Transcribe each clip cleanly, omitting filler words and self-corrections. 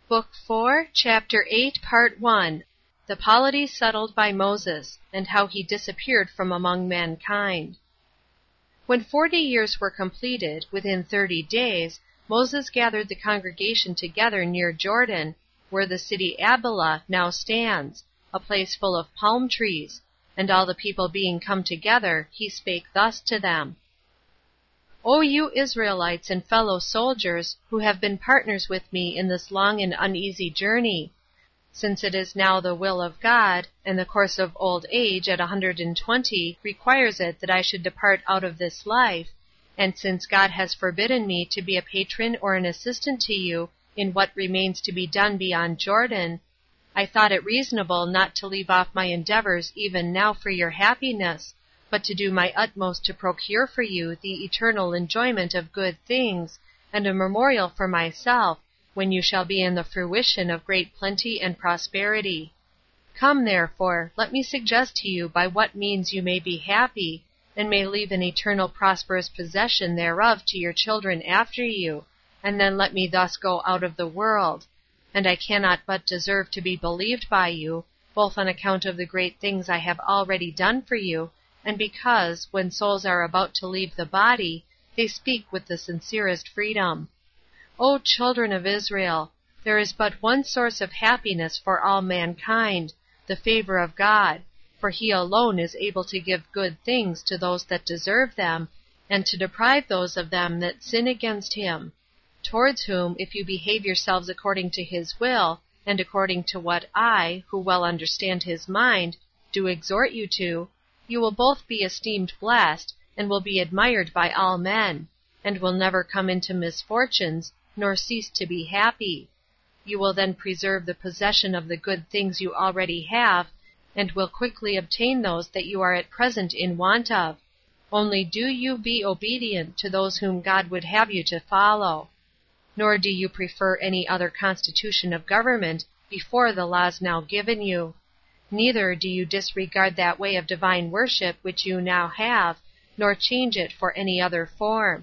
Book 4, Chapter 8, Part 1. The Polity Settled by Moses, and how he disappeared from among mankind. When 40 years were completed, within 30 days, Moses gathered the congregation together near Jordan, where the city Abila now stands, a place full of palm trees, and all the people being come together, he spake thus to them. O you Israelites and fellow soldiers, who have been partners with me in this long and uneasy journey, since it is now the will of God, and the course of old age at 120 requires it that I should depart out of this life, and since God has forbidden me to be a patron or an assistant to you in what remains to be done beyond Jordan, I thought it reasonable not to leave off my endeavors even now for your happiness, but to do my utmost to procure for you the eternal enjoyment of good things, and a memorial for myself, when you shall be in the fruition of great plenty and prosperity. Come, therefore, let me suggest to you by what means you may be happy, and may leave an eternal prosperous possession thereof to your children after you, and then let me thus go out of the world. And I cannot but deserve to be believed by you, both on account of the great things I have already done for you, and because, when souls are about to leave the body, they speak with the sincerest freedom. O children of Israel, there is but one source of happiness for all mankind, the favor of God, for he alone is able to give good things to those that deserve them, and to deprive those of them that sin against him, towards whom, if you behave yourselves according to his will, and according to what I, who well understand his mind, do exhort you to, you will both be esteemed blessed, and will be admired by all men, and will never come into misfortunes, nor cease to be happy. You will then preserve the possession of the good things you already have, and will quickly obtain those that you are at present in want of. Only do you be obedient to those whom God would have you to follow. Nor do you prefer any other constitution of government before the laws now given you. Neither do you disregard that way of divine worship which you now have, nor change it for any other form.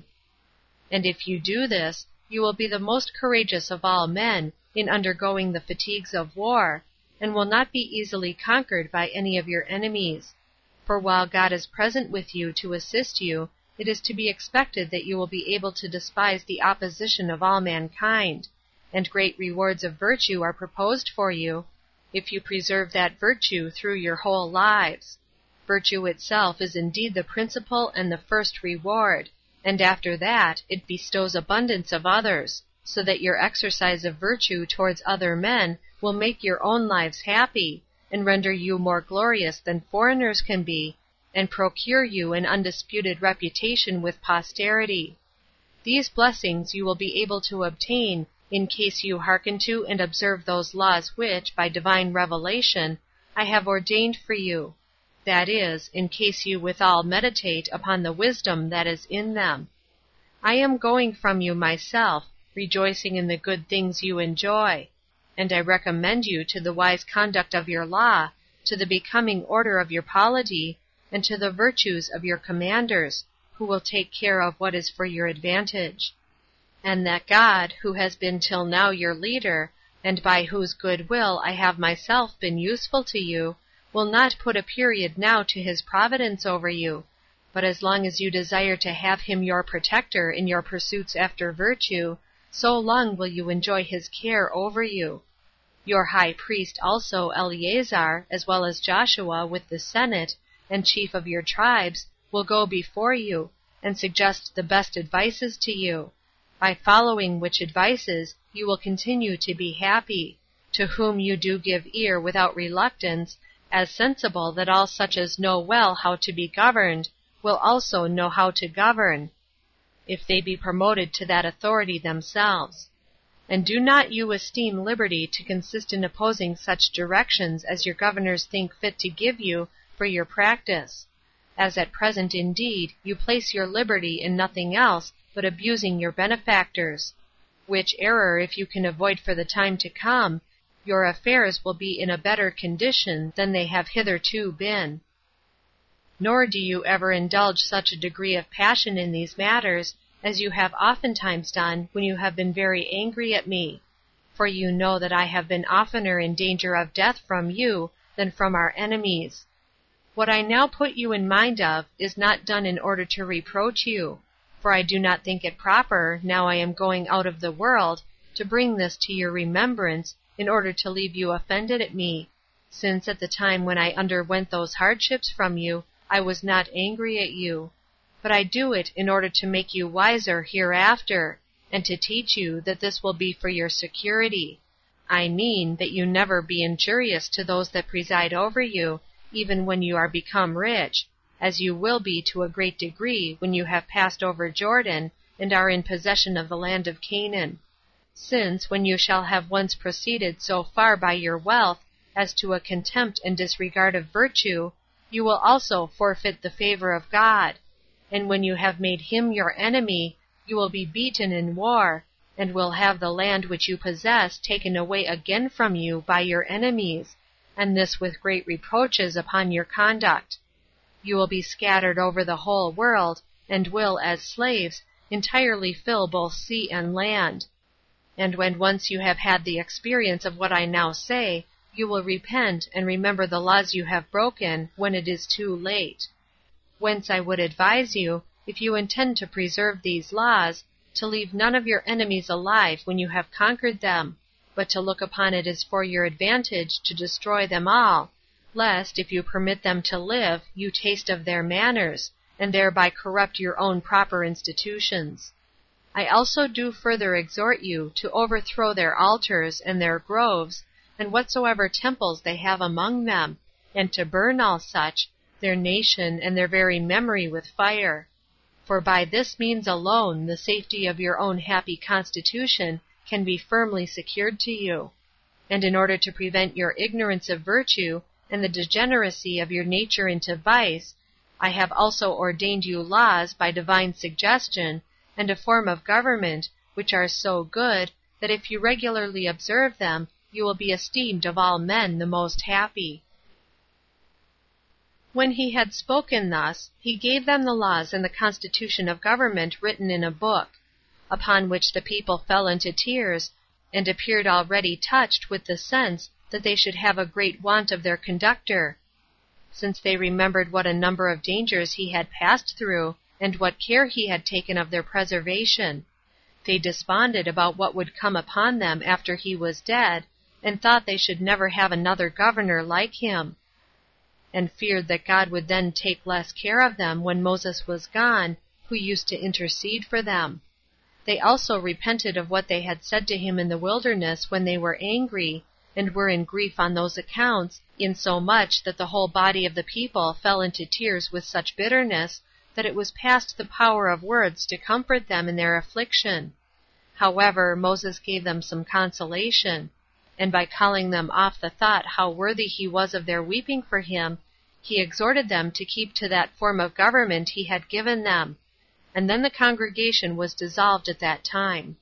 And if you do this, you will be the most courageous of all men in undergoing the fatigues of war, and will not be easily conquered by any of your enemies. For while God is present with you to assist you, it is to be expected that you will be able to despise the opposition of all mankind, and great rewards of virtue are proposed for you, if you preserve that virtue through your whole lives. Virtue itself is indeed the principal and the first reward, and after that it bestows abundance of others, so that your exercise of virtue towards other men will make your own lives happy, and render you more glorious than foreigners can be, and procure you an undisputed reputation with posterity. These blessings you will be able to obtain in case you hearken to and observe those laws which, by divine revelation, I have ordained for you, that is, in case you withal meditate upon the wisdom that is in them. I am going from you myself, rejoicing in the good things you enjoy, and I recommend you to the wise conduct of your law, to the becoming order of your polity, and to the virtues of your commanders, who will take care of what is for your advantage. And that God, who has been till now your leader, and by whose good will I have myself been useful to you, will not put a period now to his providence over you, but as long as you desire to have him your protector in your pursuits after virtue, so long will you enjoy his care over you. Your high priest also Eleazar, as well as Joshua with the Senate, and chief of your tribes, will go before you, and suggest the best advices to you, by following which advices you will continue to be happy, to whom you do give ear without reluctance, as sensible that all such as know well how to be governed will also know how to govern, if they be promoted to that authority themselves. And do not you esteem liberty to consist in opposing such directions as your governors think fit to give you for your practice, as at present indeed you place your liberty in nothing else but abusing your benefactors, which error if you can avoid for the time to come, your affairs will be in a better condition than they have hitherto been. Nor do you ever indulge such a degree of passion in these matters as you have oftentimes done when you have been very angry at me. for you know that I have been oftener in danger of death from you than from our enemies. What I now put you in mind of is not done in order to reproach you, for I do not think it proper, now I am going out of the world, to bring this to your remembrance, in order to leave you offended at me, since at the time when I underwent those hardships from you, I was not angry at you. But I do it in order to make you wiser hereafter, and to teach you that this will be for your security. I mean, that you never be injurious to those that preside over you, even when you are become rich, as you will be to a great degree when you have passed over Jordan, and are in possession of the land of Canaan. Since, when you shall have once proceeded so far by your wealth as to a contempt and disregard of virtue, you will also forfeit the favor of God. And when you have made him your enemy, you will be beaten in war, and will have the land which you possess taken away again from you by your enemies, and this with great reproaches upon your conduct. You will be scattered over the whole world, and will, as slaves, entirely fill both sea and land. And when once you have had the experience of what I now say, you will repent and remember the laws you have broken when it is too late. Whence I would advise you, if you intend to preserve these laws, to leave none of your enemies alive when you have conquered them, but to look upon it as for your advantage to destroy them all, lest, if you permit them to live, you taste of their manners, and thereby corrupt your own proper institutions. I also do further exhort you to overthrow their altars and their groves, and whatsoever temples they have among them, and to burn all such, their nation and their very memory with fire. For by this means alone the safety of your own happy constitution can be firmly secured to you. And in order to prevent your ignorance of virtue, and the degeneracy of your nature into vice, I have also ordained you laws by divine suggestion, and a form of government, which are so good, that if you regularly observe them, you will be esteemed of all men the most happy. When he had spoken thus, he gave them the laws and the constitution of government written in a book, upon which the people fell into tears, and appeared already touched with the sense that they should have a great want of their conductor, since they remembered what a number of dangers he had passed through, and what care he had taken of their preservation. They desponded about what would come upon them after he was dead, and thought they should never have another governor like him, and feared that God would then take less care of them when Moses was gone, who used to intercede for them. They also repented of what they had said to him in the wilderness when they were angry, and were in grief on those accounts, insomuch that the whole body of the people fell into tears with such bitterness, that it was past the power of words to comfort them in their affliction. However, Moses gave them some consolation, and by calling them off the thought how worthy he was of their weeping for him, he exhorted them to keep to that form of government he had given them, and then the congregation was dissolved at that time.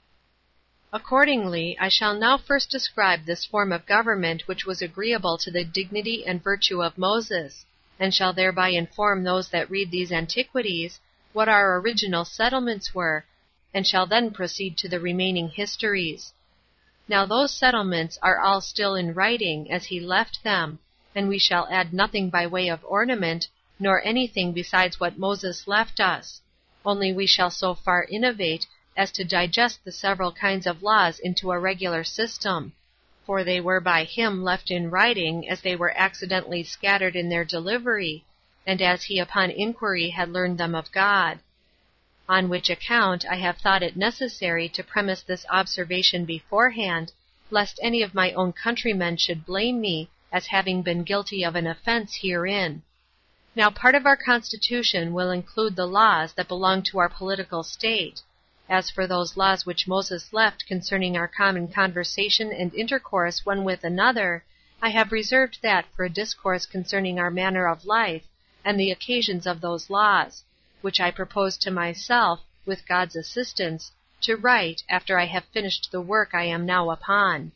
Accordingly, I shall now first describe this form of government which was agreeable to the dignity and virtue of Moses, and shall thereby inform those that read these antiquities what our original settlements were, and shall then proceed to the remaining histories. Now those settlements are all still in writing as he left them, and we shall add nothing by way of ornament, nor anything besides what Moses left us, only we shall so far innovate as to digest the several kinds of laws into a regular system, for they were by him left in writing as they were accidentally scattered in their delivery, and as he upon inquiry had learned them of God. On which account I have thought it necessary to premise this observation beforehand, lest any of my own countrymen should blame me as having been guilty of an offense herein. Now part of our constitution will include the laws that belong to our political state. As for those laws which Moses left concerning our common conversation and intercourse one with another, I have reserved that for a discourse concerning our manner of life, and the occasions of those laws, which I propose to myself, with God's assistance, to write after I have finished the work I am now upon.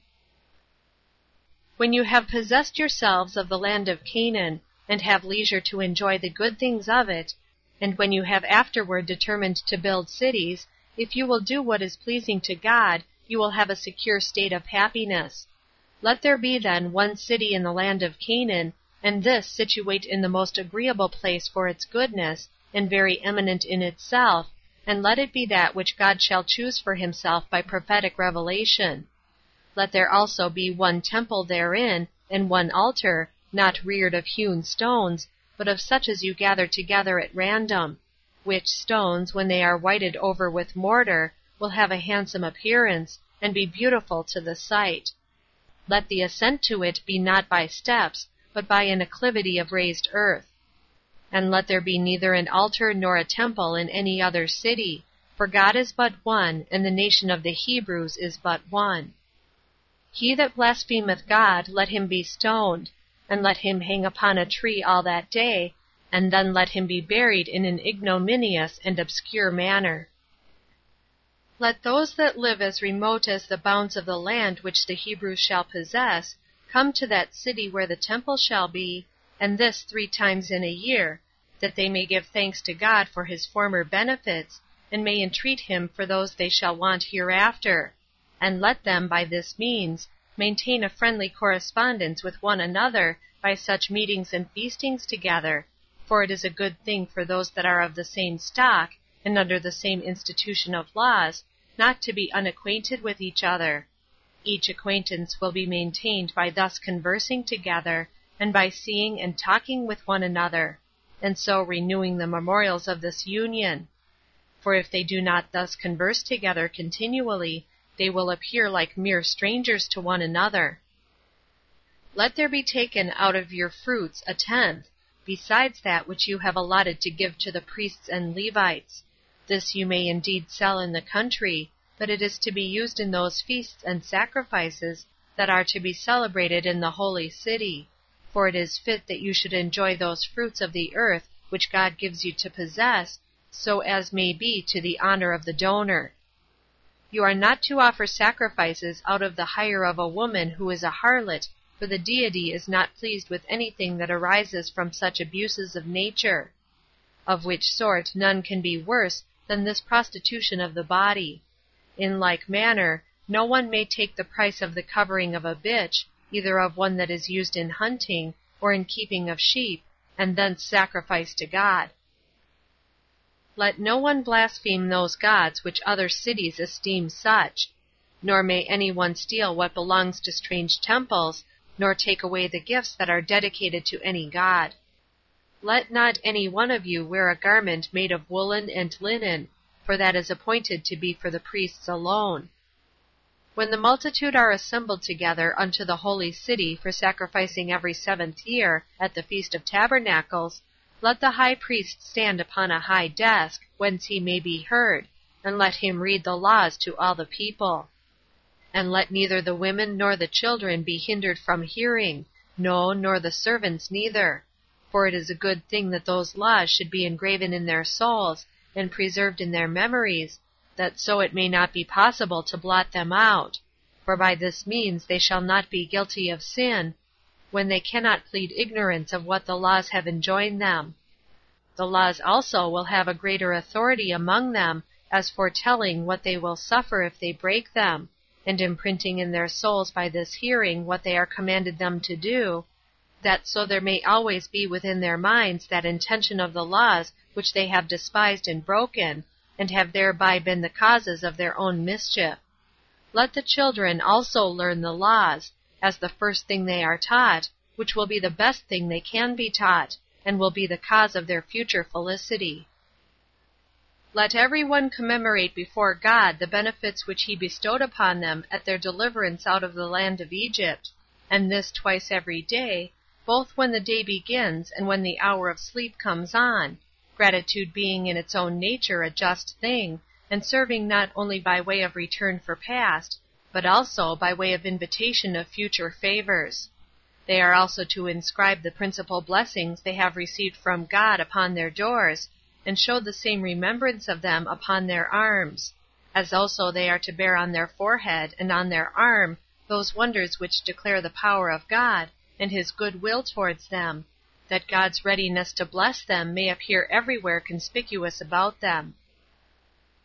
When you have possessed yourselves of the land of Canaan, and have leisure to enjoy the good things of it, and when you have afterward determined to build cities, if you will do what is pleasing to God, you will have a secure state of happiness. Let there be then one city in the land of Canaan, and this situate in the most agreeable place for its goodness, and very eminent in itself, and let it be that which God shall choose for himself by prophetic revelation. Let there also be one temple therein, and one altar, not reared of hewn stones, but of such as you gather together at random, which stones, when they are whited over with mortar, will have a handsome appearance, and be beautiful to the sight. Let the ascent to it be not by steps, but by an acclivity of raised earth. And let there be neither an altar nor a temple in any other city, for God is but one, and the nation of the Hebrews is but one. He that blasphemeth God, let him be stoned, and let him hang upon a tree all that day, and then let him be buried in an ignominious and obscure manner. Let those that live as remote as the bounds of the land which the Hebrews shall possess, come to that city where the temple shall be, and this 3 times in a year, that they may give thanks to God for his former benefits, and may entreat him for those they shall want hereafter, and let them, by this means, maintain a friendly correspondence with one another by such meetings and feastings together, for it is a good thing for those that are of the same stock, and under the same institution of laws, not to be unacquainted with each other. Each acquaintance will be maintained by thus conversing together, and by seeing and talking with one another, and so renewing the memorials of this union. For if they do not thus converse together continually, they will appear like mere strangers to one another. Let there be taken out of your fruits 1/10, besides that which you have allotted to give to the priests and Levites. This you may indeed sell in the country, but it is to be used in those feasts and sacrifices that are to be celebrated in the holy city, for it is fit that you should enjoy those fruits of the earth which God gives you to possess, so as may be to the honor of the donor. You are not to offer sacrifices out of the hire of a woman who is a harlot, for the deity is not pleased with anything that arises from such abuses of nature, of which sort none can be worse than this prostitution of the body. In like manner, no one may take the price of the covering of a bitch, either of one that is used in hunting, or in keeping of sheep, and thence sacrifice to God. Let no one blaspheme those gods which other cities esteem such, nor may any one steal what belongs to strange temples, nor take away the gifts that are dedicated to any god. Let not any one of you wear a garment made of woolen and linen, for that is appointed to be for the priests alone. When the multitude are assembled together unto the holy city for sacrificing every 7th year, at the Feast of Tabernacles, let the high priest stand upon a high desk, whence he may be heard, and let him read the laws to all the people. And let neither the women nor the children be hindered from hearing, no, nor the servants neither. For it is a good thing that those laws should be engraven in their souls, and preserved in their memories, that so it may not be possible to blot them out, for by this means they shall not be guilty of sin, when they cannot plead ignorance of what the laws have enjoined them. The laws also will have a greater authority among them, as foretelling what they will suffer if they break them, and imprinting in their souls by this hearing what they are commanded them to do, that so there may always be within their minds that intention of the laws which they have despised and broken, and have thereby been the causes of their own mischief. Let the children also learn the laws, as the first thing they are taught, which will be the best thing they can be taught, and will be the cause of their future felicity. Let every one commemorate before God the benefits which he bestowed upon them at their deliverance out of the land of Egypt, and this twice every day, both when the day begins and when the hour of sleep comes on, gratitude being in its own nature a just thing, and serving not only by way of return for past, but also by way of invitation of future favors. They are also to inscribe the principal blessings they have received from God upon their doors, and show the same remembrance of them upon their arms, as also they are to bear on their forehead and on their arm those wonders which declare the power of God, and his good will towards them, that God's readiness to bless them may appear everywhere conspicuous about them.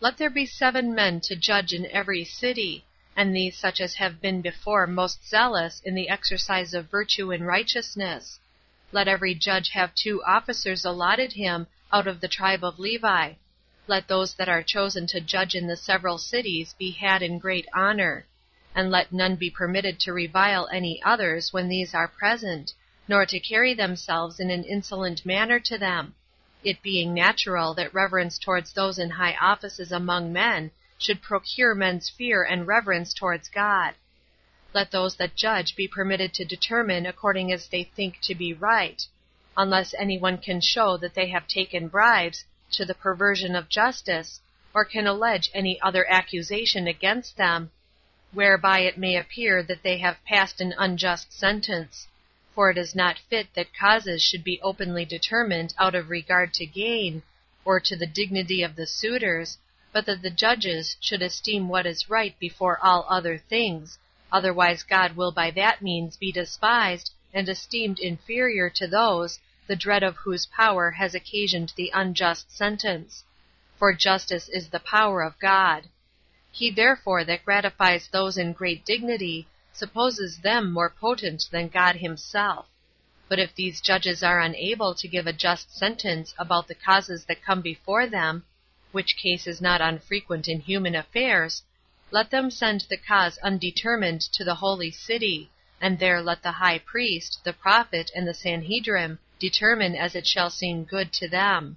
Let there be 7 men to judge in every city, and these such as have been before most zealous in the exercise of virtue and righteousness. Let every judge have 2 officers allotted him out of the tribe of Levi. Let those that are chosen to judge in the several cities be had in great honor. And let none be permitted to revile any others when these are present, nor to carry themselves in an insolent manner to them, it being natural that reverence towards those in high offices among men should procure men's fear and reverence towards God. Let those that judge be permitted to determine according as they think to be right, unless anyone can show that they have taken bribes to the perversion of justice, or can allege any other accusation against them, whereby it may appear that they have passed an unjust sentence. For it is not fit that causes should be openly determined out of regard to gain, or to the dignity of the suitors, but that the judges should esteem what is right before all other things, otherwise God will by that means be despised and esteemed inferior to those, the dread of whose power has occasioned the unjust sentence. For justice is the power of God. He therefore that gratifies those in great dignity supposes them more potent than God himself. But if these judges are unable to give a just sentence about the causes that come before them, which case is not unfrequent in human affairs, let them send the cause undetermined to the holy city, and there let the high priest, the prophet, and the Sanhedrim determine as it shall seem good to them.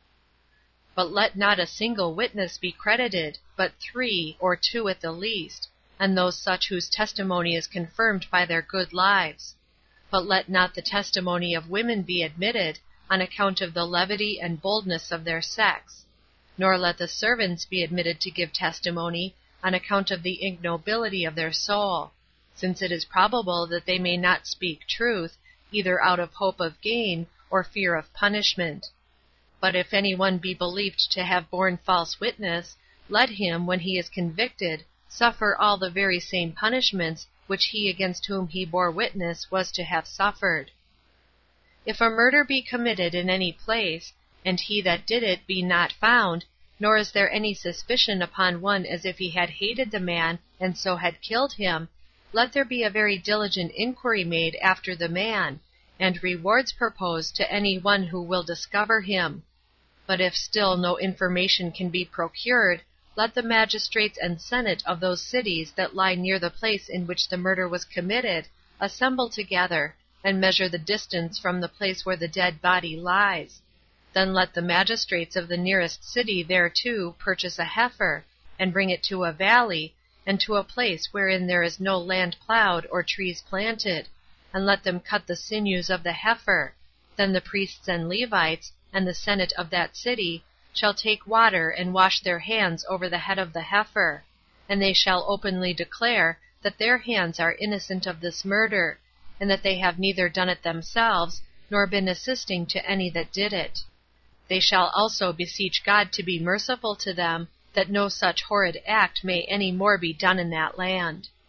But let not a single witness be credited, but 3 or 2 at the least, and those such whose testimony is confirmed by their good lives. But let not the testimony of women be admitted, on account of the levity and boldness of their sex. Nor let the servants be admitted to give testimony, on account of the ignobility of their soul, since it is probable that they may not speak truth, either out of hope of gain, or fear of punishment. But if any one be believed to have borne false witness, let him, when he is convicted, suffer all the very same punishments which he against whom he bore witness was to have suffered. If a murder be committed in any place, and he that did it be not found, nor is there any suspicion upon one as if he had hated the man, and so had killed him, let there be a very diligent inquiry made after the man, and rewards proposed to any one who will discover him. But if still no information can be procured, let the magistrates and senate of those cities that lie near the place in which the murder was committed assemble together, and measure the distance from the place where the dead body lies. Then let the magistrates of the nearest city thereto purchase a heifer, and bring it to a valley, and to a place wherein there is no land plowed or trees planted, and let them cut the sinews of the heifer. Then the priests and Levites, and the senate of that city, shall take water and wash their hands over the head of the heifer, and they shall openly declare that their hands are innocent of this murder, and that they have neither done it themselves, nor been assisting to any that did it. They shall also beseech God to be merciful to them, that no such horrid act may any more be done in that land.